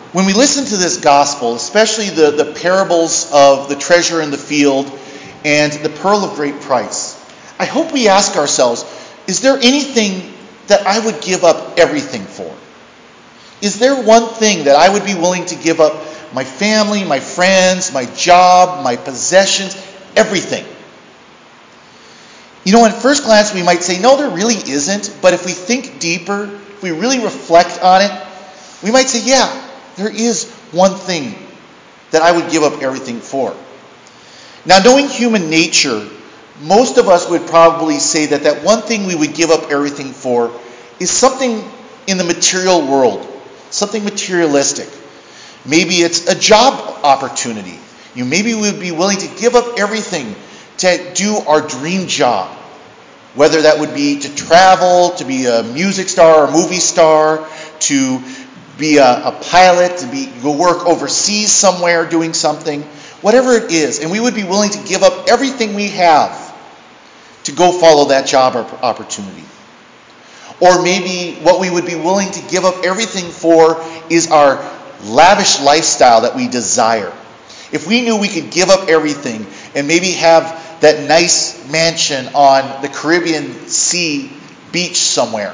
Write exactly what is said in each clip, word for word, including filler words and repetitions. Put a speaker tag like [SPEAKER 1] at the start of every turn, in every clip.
[SPEAKER 1] When we listen to this gospel, especially the, the parables of the treasure in the field and the pearl of great price, I hope we ask ourselves, is there anything that I would give up everything for? Is there one thing that I would be willing to give up my family, my friends, my job, my possessions, everything? You know, at first glance we might say, no, there really isn't. But if we think deeper, if we really reflect on it, we might say, yeah, there is one thing that I would give up everything for. Now, knowing human nature, most of us would probably say that that one thing we would give up everything for is something in the material world, something materialistic. Maybe it's a job opportunity. You maybe we would be willing to give up everything to do our dream job, whether that would be to travel, to be a music star or movie star, to be a, a pilot, to be go work overseas somewhere doing something, whatever it is. And we would be willing to give up everything we have to go follow that job opportunity. Or maybe what we would be willing to give up everything for is our lavish lifestyle that we desire. If we knew we could give up everything and maybe have that nice mansion on the Caribbean Sea beach somewhere,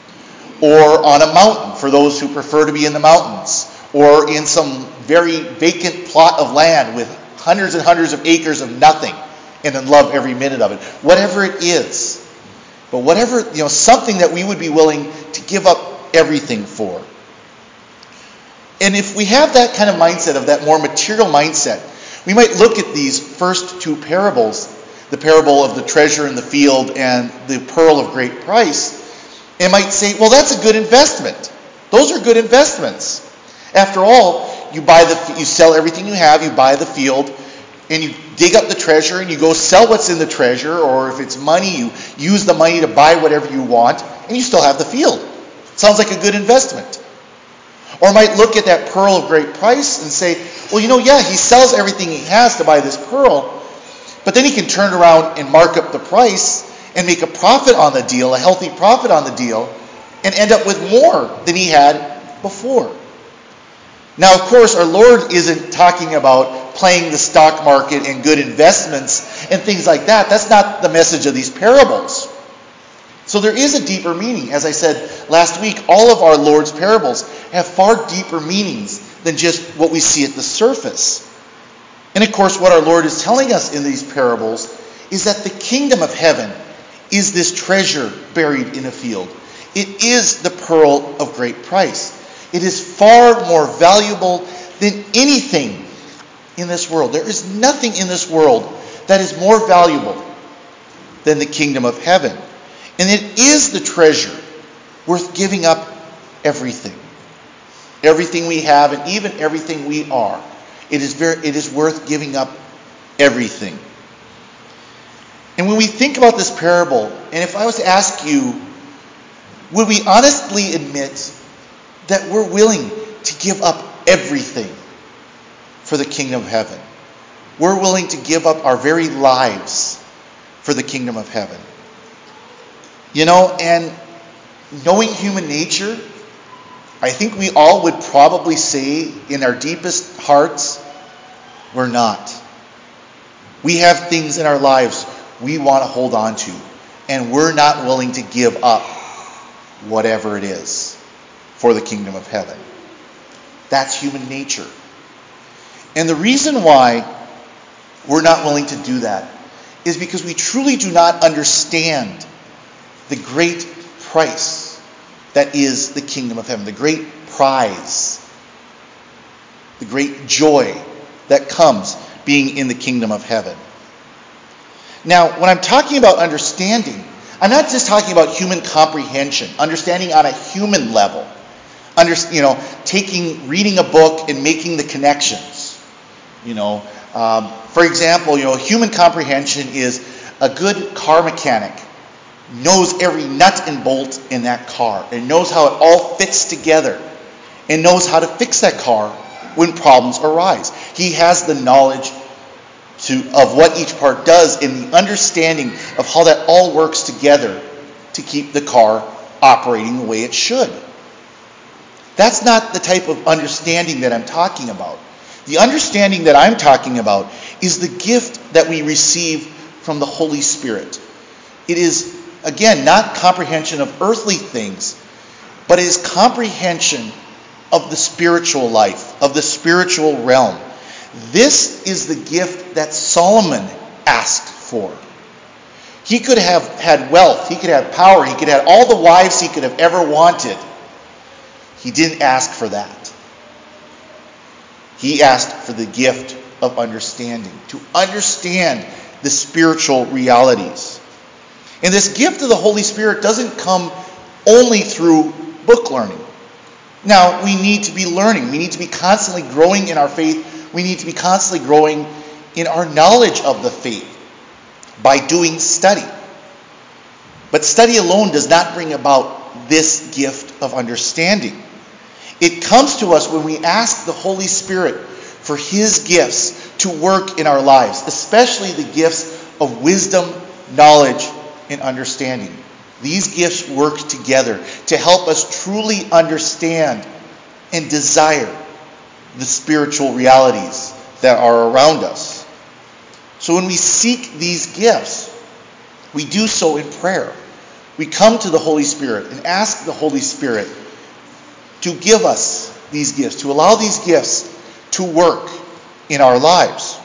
[SPEAKER 1] or on a mountain for those who prefer to be in the mountains, or in some very vacant plot of land with hundreds and hundreds of acres of nothing, and then love every minute of it. Whatever it is. But whatever, you know, something that we would be willing to give up everything for. And if we have that kind of mindset, of that more material mindset, we might look at these first two parables, the parable of the treasure in the field and the pearl of great price, and might say, well, that's a good investment. Those are good investments. After all, you buy the, you sell everything you have, you buy the field, and you dig up the treasure and you go sell what's in the treasure, or if it's money, you use the money to buy whatever you want, and you still have the field. Sounds like a good investment. Or might look at that pearl of great price and say, well, you know, yeah, he sells everything he has to buy this pearl, but then he can turn around and mark up the price and make a profit on the deal, a healthy profit on the deal, and end up with more than he had before. Now, of course, our Lord isn't talking about playing the stock market and good investments and things like that. That's not the message of these parables. So there is a deeper meaning. As I said last week, all of our Lord's parables have far deeper meanings than just what we see at the surface. And of course, what our Lord is telling us in these parables is that the kingdom of heaven is this treasure buried in a field. It is the pearl of great price. It is far more valuable than anything in this world. There is nothing in this world that is more valuable than the kingdom of heaven. And it is the treasure worth giving up everything. Everything we have and even everything we are. It is very, it is worth giving up everything. And when we think about this parable, and if I was to ask you, would we honestly admit that we're willing to give up everything for the kingdom of heaven? We're willing to give up our very lives for the kingdom of heaven. You know, and knowing human nature, I think we all would probably say in our deepest hearts, we're not. We have things in our lives we want to hold on to, and we're not willing to give up whatever it is for the kingdom of heaven. That's human nature. And the reason why we're not willing to do that is because we truly do not understand the great price that is the kingdom of heaven, the great prize, the great joy that comes being in the kingdom of heaven. Now, when I'm talking about understanding, I'm not just talking about human comprehension, understanding on a human level, under, you know, taking, reading a book and making the connections. You know, um, for example, you know, human comprehension is a good car mechanic knows every nut and bolt in that car and knows how it all fits together and knows how to fix that car when problems arise. He has the knowledge to of what each part does and the understanding of how that all works together to keep the car operating the way it should. That's not the type of understanding that I'm talking about. The understanding that I'm talking about is the gift that we receive from the Holy Spirit. It is, again, not comprehension of earthly things, but it is comprehension of the spiritual life, of the spiritual realm. This is the gift that Solomon asked for. He could have had wealth, he could have power, he could have all the wives he could have ever wanted. He didn't ask for that. He asked for the gift of understanding, to understand the spiritual realities. And this gift of the Holy Spirit doesn't come only through book learning. Now, we need to be learning. We need to be constantly growing in our faith. We need to be constantly growing in our knowledge of the faith by doing study. But study alone does not bring about this gift of understanding. It comes to us when we ask the Holy Spirit for His gifts to work in our lives, especially the gifts of wisdom, knowledge, and understanding. These gifts work together to help us truly understand and desire the spiritual realities that are around us. So when we seek these gifts, we do so in prayer. We come to the Holy Spirit and ask the Holy Spirit to give us these gifts, to allow these gifts to work in our lives.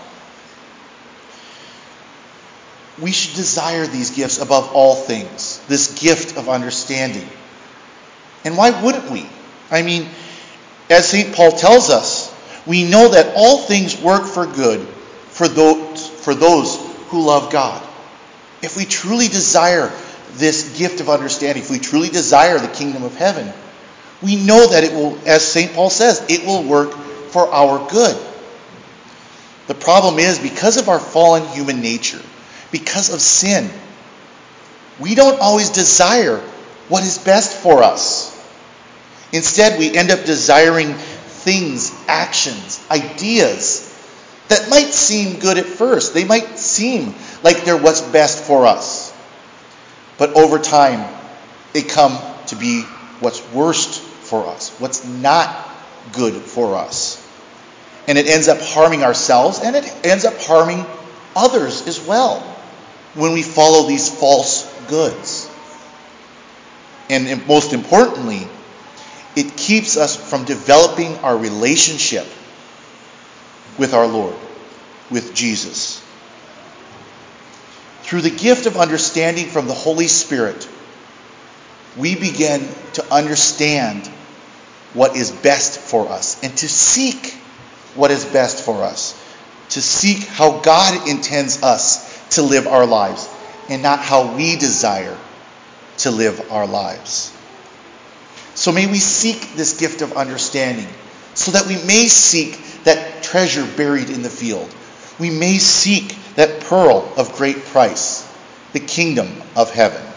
[SPEAKER 1] We should desire these gifts above all things, this gift of understanding. And why wouldn't we? I mean, as Saint Paul tells us, we know that all things work for good for those, for those who love God. If we truly desire this gift of understanding, if we truly desire the kingdom of heaven, we know that it will, as Saint Paul says, it will work for our good. The problem is, because of our fallen human nature, because of sin, we don't always desire what is best for us. Instead, we end up desiring things, actions, ideas that might seem good at first. They might seem like they're what's best for us. But over time, they come to be what's worst for us, what's not good for us. And it ends up harming ourselves, and it ends up harming others as well when we follow these false goods. And most importantly, it keeps us from developing our relationship with our Lord, with Jesus. Through the gift of understanding from the Holy Spirit, we begin to understand what is best for us and to seek what is best for us, to seek how God intends us to live our lives and not how we desire to live our lives. So may we seek this gift of understanding so that we may seek that treasure buried in the field. We may seek that pearl of great price, the kingdom of heaven.